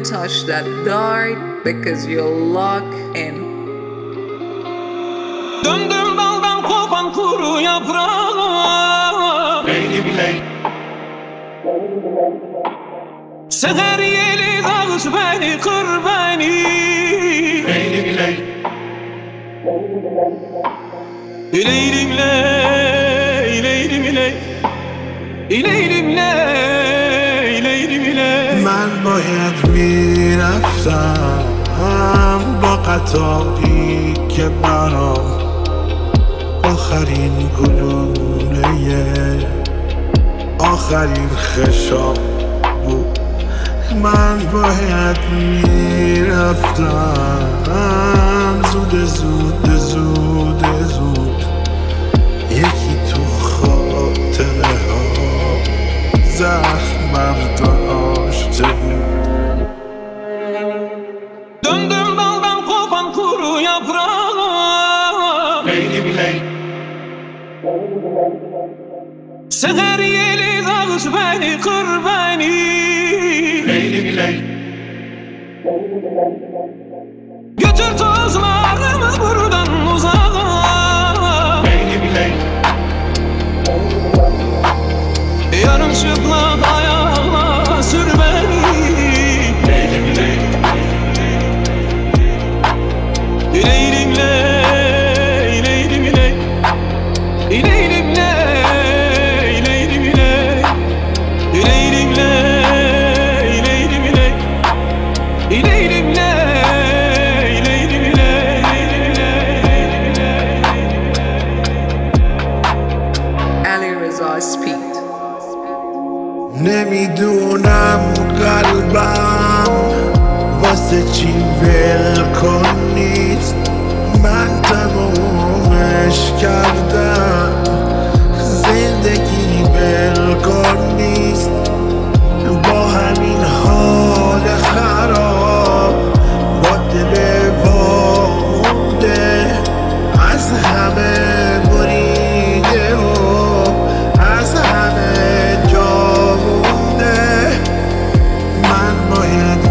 don't touch that dart because you're locked in. Döndüm daldan kopan kuru yaprağa, Leyli biley, seher yeli dağıt beni, kır beni. leyli biley, İleylim ley, ileylim ley, ileylim ley, ileylim ley. من باید میرفتم با قطاری که برام آخرین گلوله آخرین خشاب بود. من باید میرفتم زود زود زود زود یکی تو خاطره ها زخم برداشته بود. Döndüm daldan kopan kuru yaprağa, leyli biley, seher yeli dağıt beni, kır beni. leyli biley, Götür tozlarımı buradan uzağa, leyli biley, yarım çıplak ayağına sür beni. leyli biley, İleylim ley, ileylim ley, ileylim ley, ileylim ley, ileylim ley, ileylim ley, ileylim ley, ileylim ley. Ali Reza Speed. نمیدونم قلبم واسه چی ولکن نیست. من تمومش کردم زندگی ولکن نیست. با همین حال خراب با دل وامونده از همه بریده و از همه جا مونده. من باید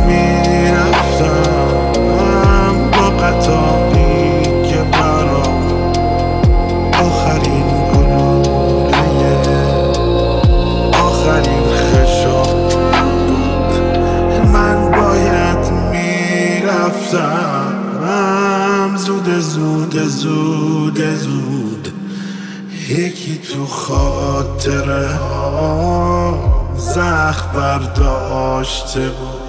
میرفتم با قطاری که برام آخرین گلوله آخرین خشاب بود. من باید میرفتم زود زود زود زود یکی تو خاطره ها زخم برداشته بود.